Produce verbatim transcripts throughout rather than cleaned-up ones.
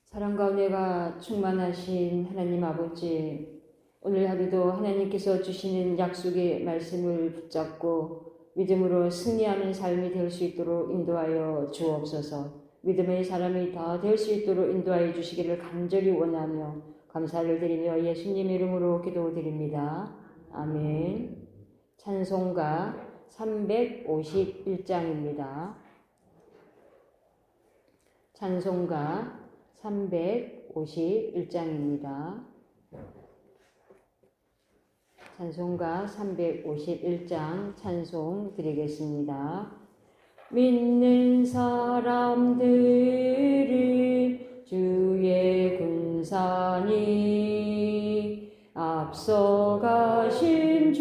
사랑과 은혜가 충만하신 하나님 아버지, 오늘 하루도 하나님께서 주시는 약속의 말씀을 붙잡고 믿음으로 승리하는 삶이 될 수 있도록 인도하여 주옵소서. 믿음의 사람이 다 될 수 있도록 인도하여 주시기를 간절히 원하며 감사를 드리며 예수님 이름으로 기도드립니다. 아멘. 찬송가 삼백오십일 장입니다. 찬송가 삼백오십일 장입니다. 찬송가 삼백오십일 장 찬송 드리겠습니다. 믿는 사람들은 주의 군사니 앞서가신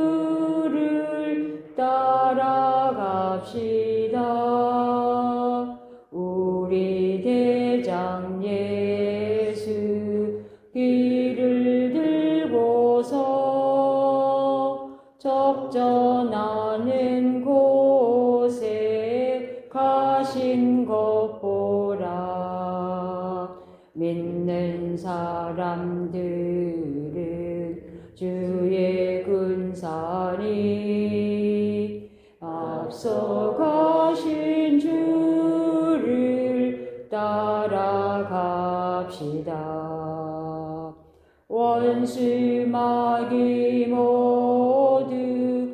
주를 따라갑시다. 우리 대장 예수 길을 들고서 적전하는 곳에 가신 것 보라. 믿는 사람들은 주의 군사니 앞서 가신 주를 따라갑시다. 원수 마귀 모두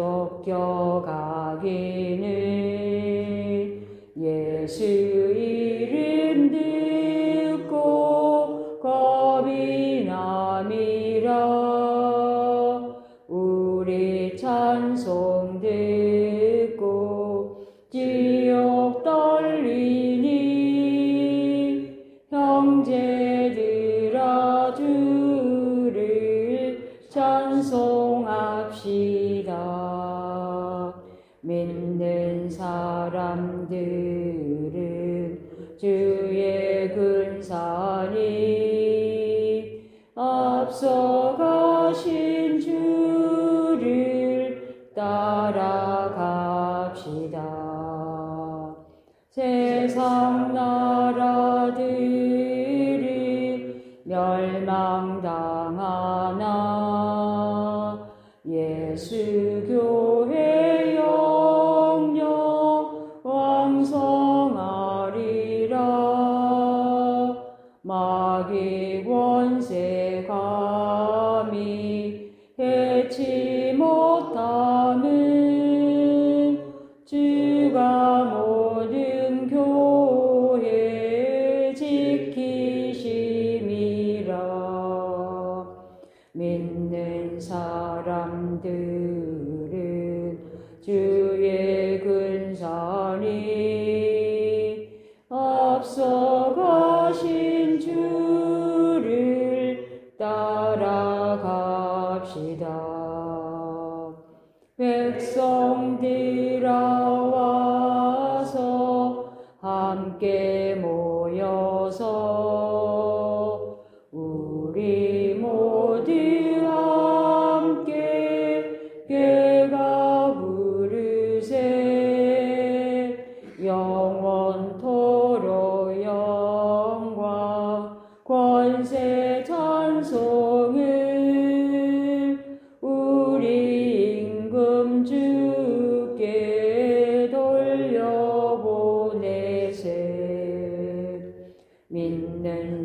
쫓겨가기는 예수 이름 듣고 겁이 남이라. 우리 찬송 듣고 지옥 떨리니 형제들아 주를 찬송합시다. 믿는 사람들은 주의 군사니 앞서 가신 주를 따라갑시다. 세상 나라들이 멸망당하나 예수 교회 영영 왕성하리라. 마귀 권세 감히 해치 못함은 주가 모든 교회 지키심이라. 믿는 사람들은 주의 군사니 앞서 가신 주를 따라갑시다. 백성들아 와서 함께 모여서 우리 모두 함께 궤가 부르세. 영원토록 영광 권세 찬송을 우리 임금 주께 돌려보내세. 믿는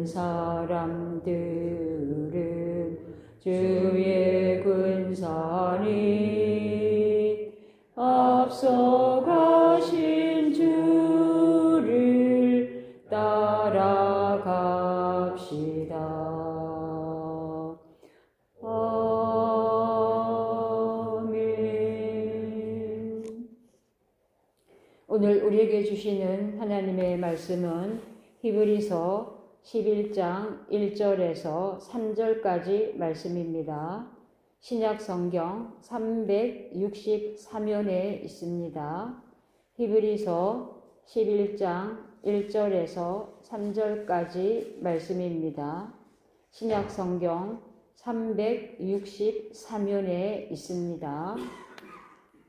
사람들은 주의 군사니 앞서 가신 주를 따라갑시다. 아멘. 오늘 우리에게 주시는 하나님의 말씀은 히브리서 십일 장 일 절에서 삼 절까지 말씀입니다. 신약 성경 삼백육십삼 면에 있습니다. 히브리서 십일 장 일 절에서 삼 절까지 말씀입니다. 신약 성경 삼백육십삼 면에 있습니다.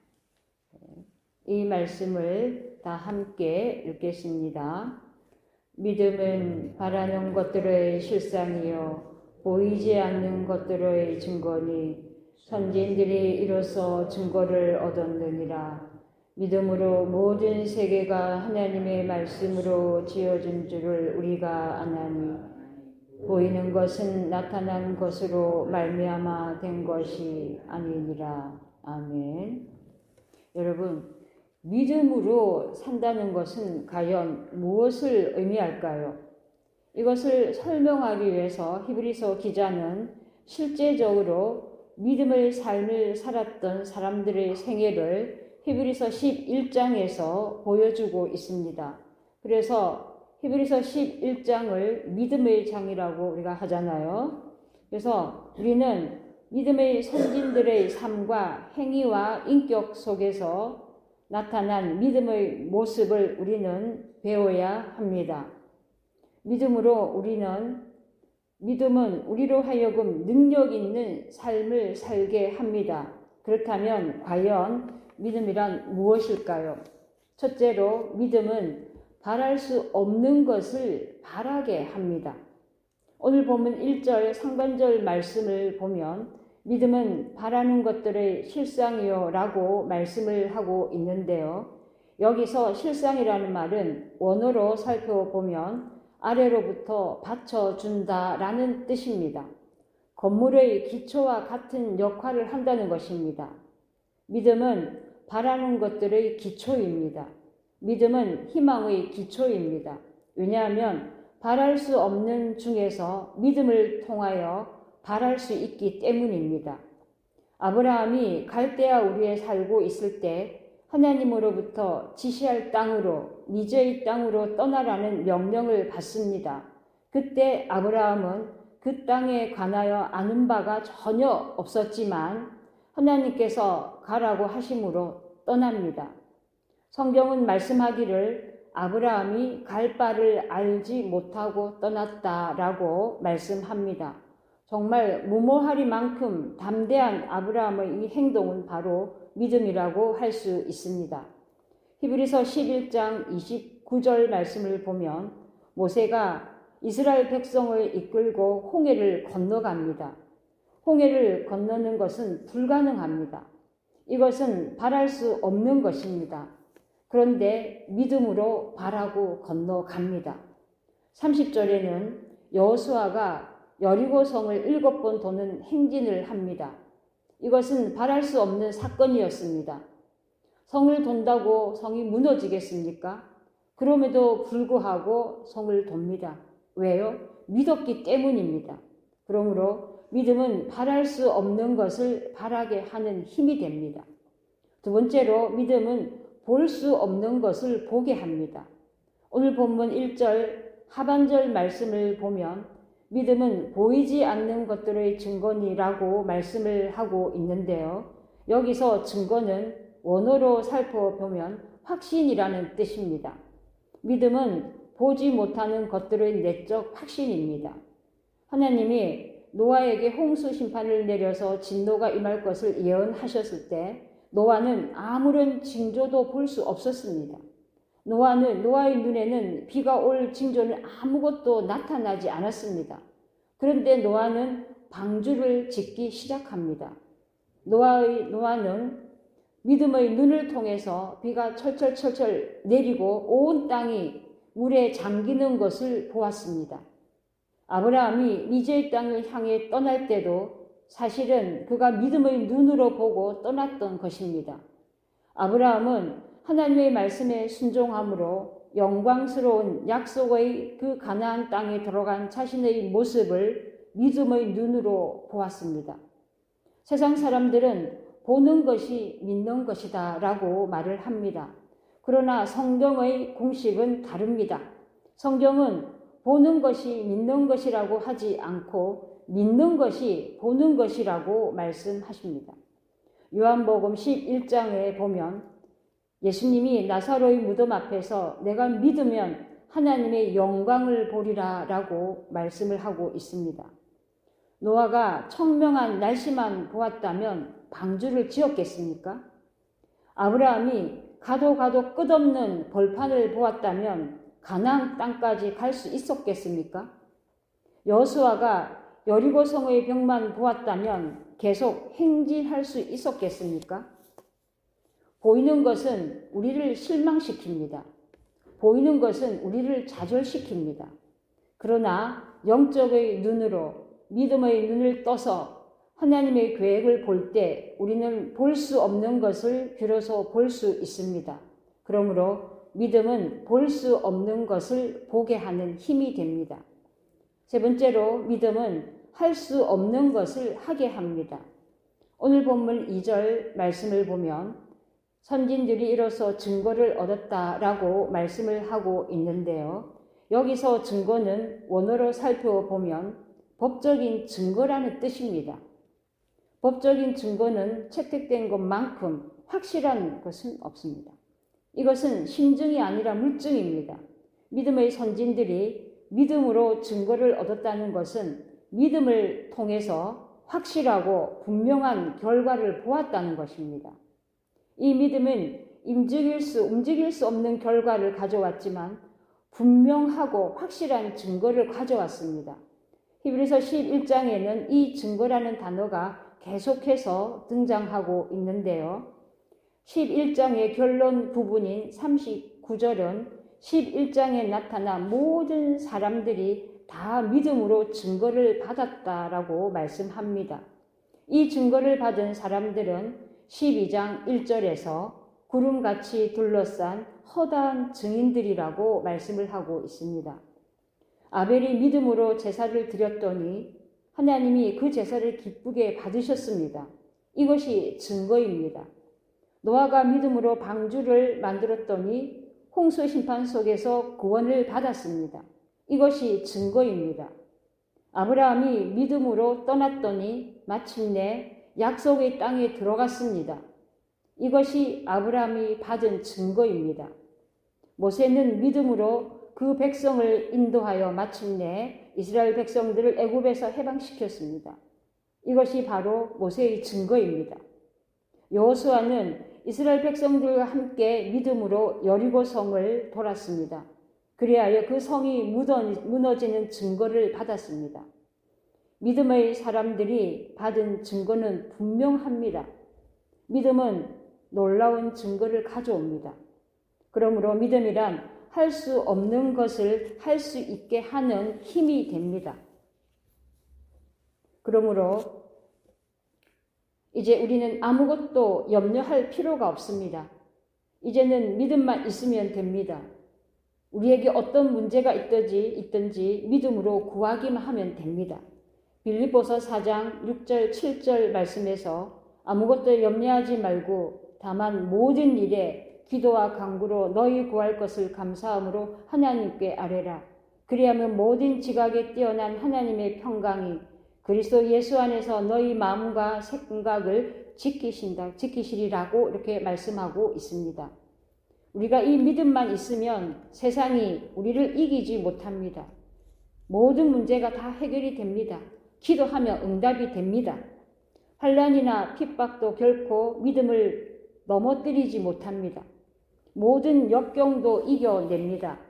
이 말씀을 다 함께 읽겠습니다. 믿음은 바라는 것들의 실상이요 보이지 않는 것들의 증거니 선진들이 이로써 증거를 얻었느니라. 믿음으로 모든 세계가 하나님의 말씀으로 지어진 줄을 우리가 아나니 보이는 것은 나타난 것으로 말미암아 된 것이 아니니라. 아멘. 여러분, 믿음으로 산다는 것은 과연 무엇을 의미할까요? 이것을 설명하기 위해서 히브리서 기자는 실제적으로 믿음의 삶을 살았던 사람들의 생애를 히브리서 십일 장에서 보여주고 있습니다. 그래서 히브리서 십일 장을 믿음의 장이라고 우리가 하잖아요. 그래서 우리는 믿음의 선진들의 삶과 행위와 인격 속에서 나타난 믿음의 모습을 우리는 배워야 합니다. 믿음으로 우리는 믿음은 우리로 하여금 능력 있는 삶을 살게 합니다. 그렇다면 과연 믿음이란 무엇일까요? 첫째로 믿음은 바랄 수 없는 것을 바라게 합니다. 오늘 본문 일 절 상반절 말씀을 보면 믿음은 바라는 것들의 실상이요 라고 말씀을 하고 있는데요. 여기서 실상이라는 말은 원어로 살펴보면 아래로부터 받쳐준다 라는 뜻입니다. 건물의 기초와 같은 역할을 한다는 것입니다. 믿음은 바라는 것들의 기초입니다. 믿음은 희망의 기초입니다. 왜냐하면 바랄 수 없는 중에서 믿음을 통하여 바랄 수 있기 때문입니다. 아브라함이 갈대아 우리에 살고 있을 때 하나님으로부터 지시할 땅으로 미제의 땅으로 떠나라는 명령을 받습니다. 그때 아브라함은 그 땅에 관하여 아는 바가 전혀 없었지만 하나님께서 가라고 하심으로 떠납니다. 성경은 말씀하기를 아브라함이 갈 바를 알지 못하고 떠났다라고 말씀합니다. 정말 무모하리만큼 담대한 아브라함의 이 행동은 바로 믿음이라고 할 수 있습니다. 히브리서 십일 장 이십구 절 말씀을 보면 모세가 이스라엘 백성을 이끌고 홍해를 건너갑니다. 홍해를 건너는 것은 불가능합니다. 이것은 바랄 수 없는 것입니다. 그런데 믿음으로 바라고 건너갑니다. 삼십 절에는 여호수아가 여리고성을 일곱 번 도는 행진을 합니다. 이것은 바랄 수 없는 사건이었습니다. 성을 돈다고 성이 무너지겠습니까? 그럼에도 불구하고 성을 돕니다. 왜요? 믿었기 때문입니다. 그러므로 믿음은 바랄 수 없는 것을 바라게 하는 힘이 됩니다. 두 번째로 믿음은 볼 수 없는 것을 보게 합니다. 오늘 본문 일 절 하반절 말씀을 보면 믿음은 보이지 않는 것들의 증거니라고 말씀을 하고 있는데요. 여기서 증거는 원어로 살펴보면 확신이라는 뜻입니다. 믿음은 보지 못하는 것들의 내적 확신입니다. 하나님이 노아에게 홍수 심판을 내려서 진노가 임할 것을 예언하셨을 때 노아는 아무런 징조도 볼 수 없었습니다. 노아는 노아의 눈에는 비가 올 징조는 아무것도 나타나지 않았습니다. 그런데 노아는 방주를 짓기 시작합니다. 노아의 노아는 믿음의 눈을 통해서 비가 철철철철 내리고 온 땅이 물에 잠기는 것을 보았습니다. 아브라함이 미제의 땅을 향해 떠날 때도 사실은 그가 믿음의 눈으로 보고 떠났던 것입니다. 아브라함은 하나님의 말씀에 순종함으로 영광스러운 약속의 그 가나안 땅에 들어간 자신의 모습을 믿음의 눈으로 보았습니다. 세상 사람들은 보는 것이 믿는 것이다 라고 말을 합니다. 그러나 성경의 공식은 다릅니다. 성경은 보는 것이 믿는 것이라고 하지 않고 믿는 것이 보는 것이라고 말씀하십니다. 요한복음 십일 장에 보면 예수님이 나사로의 무덤 앞에서 내가 믿으면 하나님의 영광을 보리라 라고 말씀을 하고 있습니다. 노아가 청명한 날씨만 보았다면 방주를 지었겠습니까? 아브라함이 가도 가도 끝없는 벌판을 보았다면 가나안 땅까지 갈 수 있었겠습니까? 여호수아가 여리고 성의 벽만 보았다면 계속 행진할 수 있었겠습니까? 보이는 것은 우리를 실망시킵니다. 보이는 것은 우리를 좌절시킵니다. 그러나 영적의 눈으로 믿음의 눈을 떠서 하나님의 계획을 볼 때 우리는 볼 수 없는 것을 비로소 볼 수 있습니다. 그러므로 믿음은 볼 수 없는 것을 보게 하는 힘이 됩니다. 세 번째로 믿음은 할 수 없는 것을 하게 합니다. 오늘 본문 이 절 말씀을 보면 선진들이 이로써 증거를 얻었다라고 말씀을 하고 있는데요. 여기서 증거는 원어로 살펴보면 법적인 증거라는 뜻입니다. 법적인 증거는 채택된 것만큼 확실한 것은 없습니다. 이것은 심증이 아니라 물증입니다. 믿음의 선진들이 믿음으로 증거를 얻었다는 것은 믿음을 통해서 확실하고 분명한 결과를 보았다는 것입니다. 이 믿음은 움직일 수, 움직일 수 없는 결과를 가져왔지만 분명하고 확실한 증거를 가져왔습니다. 히브리서 십일 장에는 이 증거라는 단어가 계속해서 등장하고 있는데요. 십일 장의 결론 부분인 삼십구 절은 십일 장에 나타난 모든 사람들이 다 믿음으로 증거를 받았다라고 말씀합니다. 이 증거를 받은 사람들은 십이 장 일 절에서 구름같이 둘러싼 허다한 증인들이라고 말씀을 하고 있습니다. 아벨이 믿음으로 제사를 드렸더니 하나님이 그 제사를 기쁘게 받으셨습니다. 이것이 증거입니다. 노아가 믿음으로 방주를 만들었더니 홍수 심판 속에서 구원을 받았습니다. 이것이 증거입니다. 아브라함이 믿음으로 떠났더니 마침내 약속의 땅에 들어갔습니다. 이것이 아브라함이 받은 증거입니다. 모세는 믿음으로 그 백성을 인도하여 마침내 이스라엘 백성들을 애굽에서 해방시켰습니다. 이것이 바로 모세의 증거입니다. 여호수아는 이스라엘 백성들과 함께 믿음으로 여리고 성을 돌았습니다. 그리하여 그 성이 무너지는 증거를 받았습니다. 믿음의 사람들이 받은 증거는 분명합니다. 믿음은 놀라운 증거를 가져옵니다. 그러므로 믿음이란 할 수 없는 것을 할 수 있게 하는 힘이 됩니다. 그러므로 이제 우리는 아무것도 염려할 필요가 없습니다. 이제는 믿음만 있으면 됩니다. 우리에게 어떤 문제가 있든지, 있든지 믿음으로 구하기만 하면 됩니다. 빌립보서 사 장 육 절 칠 절 말씀에서 아무것도 염려하지 말고 다만 모든 일에 기도와 간구로 너희 구할 것을 감사함으로 하나님께 아뢰라. 그리하면 모든 지각에 뛰어난 하나님의 평강이 그리스도 예수 안에서 너희 마음과 생각을 지키신다, 지키시리라고 이렇게 말씀하고 있습니다. 우리가 이 믿음만 있으면 세상이 우리를 이기지 못합니다. 모든 문제가 다 해결이 됩니다. 기도하면 응답이 됩니다. 환난이나 핍박도 결코 믿음을 넘어뜨리지 못합니다. 모든 역경도 이겨냅니다.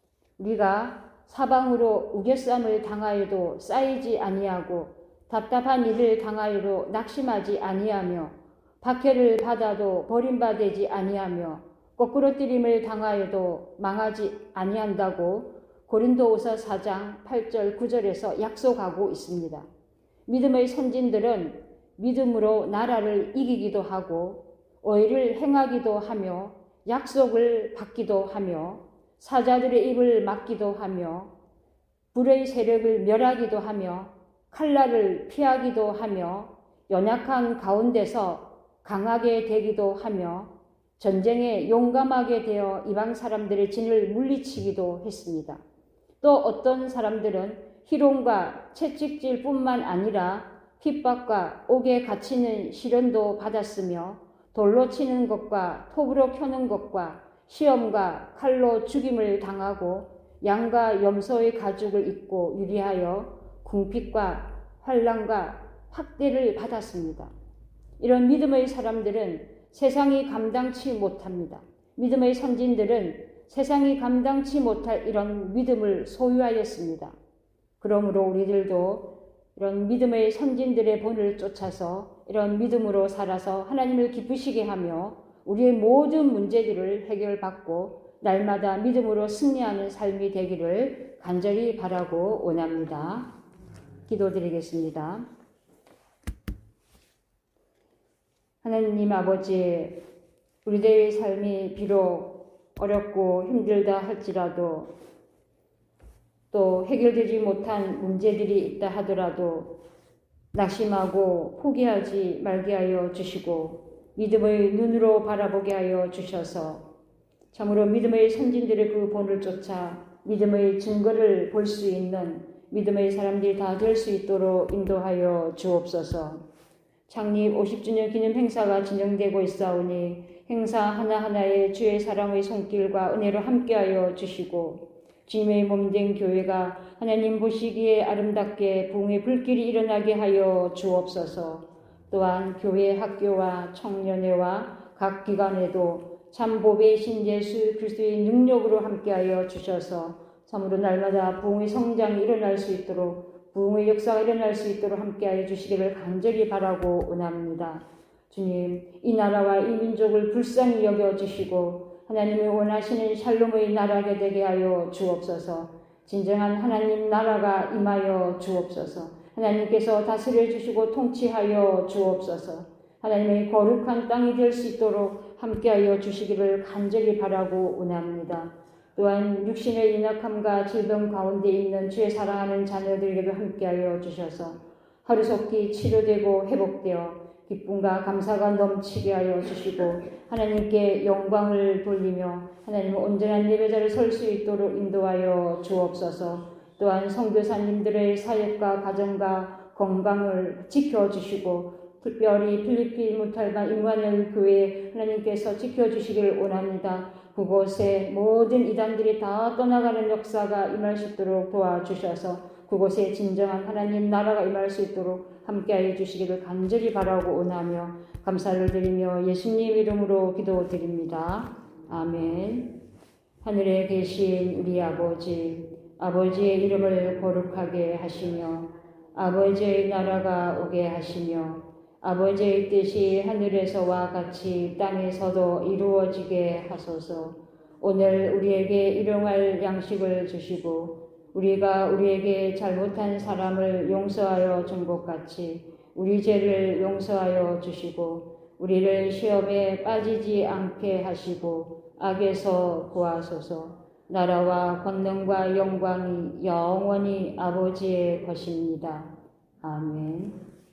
우리가 사방으로 우겨쌈을 당하여도 쌓이지 아니하고 답답한 일을 당하여도 낙심하지 아니하며 박해를 받아도 버림받지 아니하며 거꾸로 뜨림을 당하여도 망하지 아니한다고 고린도후서 사 장 팔 절 구 절에서 약속하고 있습니다. 믿음의 선진들은 믿음으로 나라를 이기기도 하고 의를 행하기도 하며 약속을 받기도 하며 사자들의 입을 막기도 하며 불의 세력을 멸하기도 하며 칼날을 피하기도 하며 연약한 가운데서 강하게 되기도 하며 전쟁에 용감하게 되어 이방 사람들의 진을 물리치기도 했습니다. 또 어떤 사람들은 희롱과 채찍질 뿐만 아니라 핍박과 옥에 갇히는 시련도 받았으며 돌로 치는 것과 톱으로 켜는 것과 시험과 칼로 죽임을 당하고 양과 염소의 가죽을 입고 유리하여 궁핍과 환난과 학대를 받았습니다. 이런 믿음의 사람들은 세상이 감당치 못합니다. 믿음의 선진들은 세상이 감당치 못할 이런 믿음을 소유하였습니다. 그러므로 우리들도 이런 믿음의 선진들의 본을 쫓아서 이런 믿음으로 살아서 하나님을 기쁘시게 하며 우리의 모든 문제들을 해결받고 날마다 믿음으로 승리하는 삶이 되기를 간절히 바라고 원합니다. 기도드리겠습니다. 하나님 아버지, 우리들의 삶이 비록 어렵고 힘들다 할지라도 또 해결되지 못한 문제들이 있다 하더라도 낙심하고 포기하지 말게 하여 주시고 믿음의 눈으로 바라보게 하여 주셔서 참으로 믿음의 선진들의 그 본을 쫓아 믿음의 증거를 볼 수 있는 믿음의 사람들이 다 될 수 있도록 인도하여 주옵소서. 창립 오십 주년 기념 행사가 진행되고 있사오니 행사 하나하나에 주의 사랑의 손길과 은혜로 함께하여 주시고 주님의 몸된 교회가 하나님 보시기에 아름답게 부흥의 불길이 일어나게 하여 주옵소서. 또한 교회 학교와 청년회와 각 기관에도 참 보배이신 예수 그리스도의 능력으로 함께하여 주셔서 참으로 날마다 부흥의 성장이 일어날 수 있도록 부흥의 역사가 일어날 수 있도록 함께하여 주시기를 간절히 바라고 원합니다. 주님, 이 나라와 이 민족을 불쌍히 여겨주시고 하나님이 원하시는 샬롬의 나라가 되게 하여 주옵소서. 진정한 하나님 나라가 임하여 주옵소서. 하나님께서 다스려 주시고 통치하여 주옵소서. 하나님의 거룩한 땅이 될 수 있도록 함께하여 주시기를 간절히 바라고 원합니다. 또한 육신의 연약함과 질병 가운데 있는 주의 사랑하는 자녀들에게도 함께하여 주셔서 하루속히 치료되고 회복되어 기쁨과 감사가 넘치게 하여 주시고 하나님께 영광을 돌리며 하나님의 온전한 예배자를 설 수 있도록 인도하여 주옵소서. 또한 선교사님들의 사역과 가정과 건강을 지켜주시고 특별히 필리핀 무탈반 임마누엘 교회 하나님께서 지켜주시기를 원합니다. 그곳에 모든 이단들이 다 떠나가는 역사가 임할 수 있도록 도와주셔서 그곳에 진정한 하나님 나라가 임할 수 있도록 함께하여 주시기를 간절히 바라고 원하며 감사를 드리며 예수님 이름으로 기도드립니다. 아멘. 하늘에 계신 우리 아버지, 아버지의 이름을 거룩하게 하시며 아버지의 나라가 오게 하시며 아버지의 뜻이 하늘에서와 같이 땅에서도 이루어지게 하소서. 오늘 우리에게 일용할 양식을 주시고 우리가 우리에게 잘못한 사람을 용서하여 준 것 같이 우리 죄를 용서하여 주시고 우리를 시험에 빠지지 않게 하시고 악에서 구하소서. 나라와 권능과 영광이 영원히 아버지의 것입니다. 아멘.